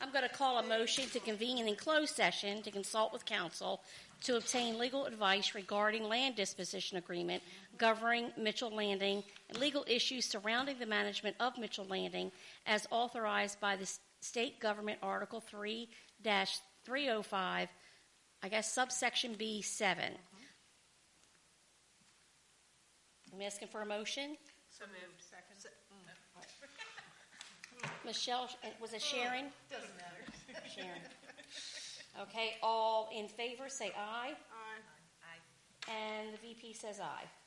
I'm going to call a motion to convene an enclosed session to consult with counsel to obtain legal advice regarding land disposition agreement governing Mitchell Landing and legal issues surrounding the management of Mitchell Landing as authorized by the state government Article 3-305, I guess subsection B7. I'm asking for a motion. So moved. Second. Michelle, was it Sharon? Doesn't matter. Sharon. Okay, all in favor say aye. Aye. And the VP says aye.